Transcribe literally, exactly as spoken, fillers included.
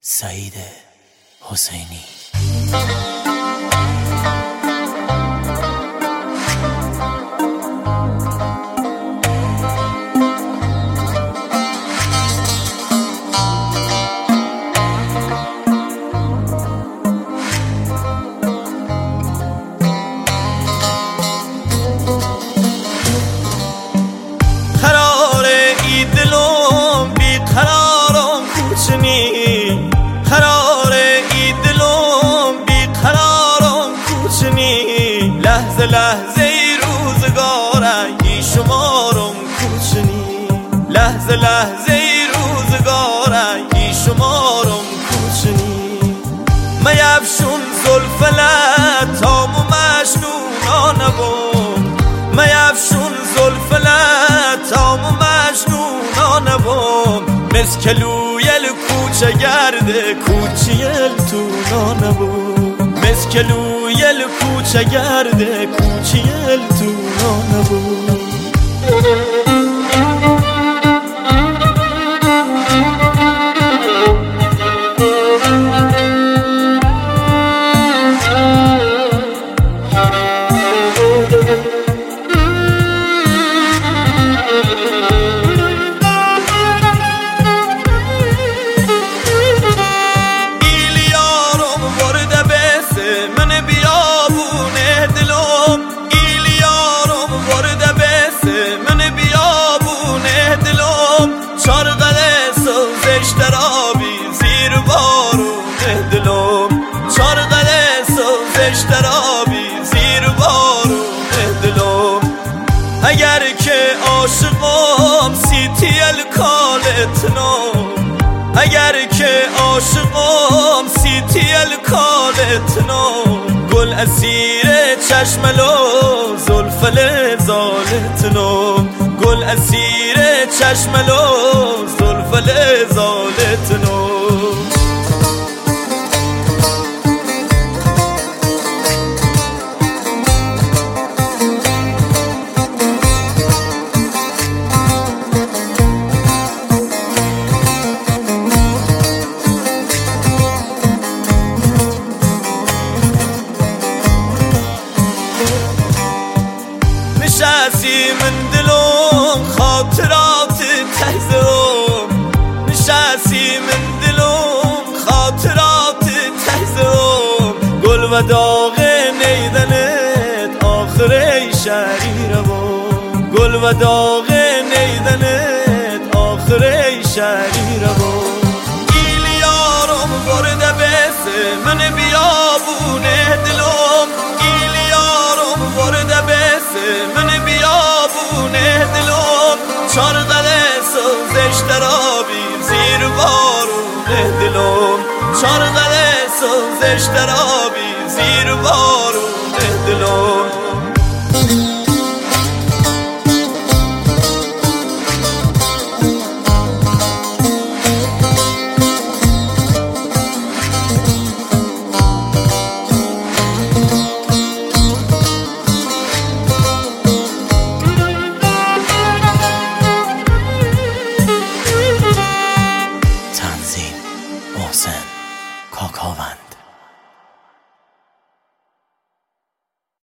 سعید حسینی. لحظه لحظه ای روزگارنگی شمارم کوچنی لحظه لحظه ای روزگارنگی شمارم کوچنی میفشون زلفلت تام و مجنونا نبوم میفشون زلفلت تام و مجنونا نبوم مسکلویل کوچه گرده کوچیل تو نبوم مسکلویل کوچه گرده کوچیل تو نبوم اگر که عاشقم سیتیل کالتنو اگر که عاشقم سیتیل کالتنو گل اسیر چشملو زلفل زالتنو گل اسیر چشملو زلفل زالتنو نشستی من دلم خاطرات تهزم نشستی من دلم خاطرات تهزم گل و داغ نیدنت آخره شریرم گل و داغ نیدنت آخره شریرم ایلیارم برده بسه من بیابونه دلم ایلیارم برده بسه من بیابونه دلم چارقله سوزش درابی زیر بارونه دلم چارقله سوزش درابی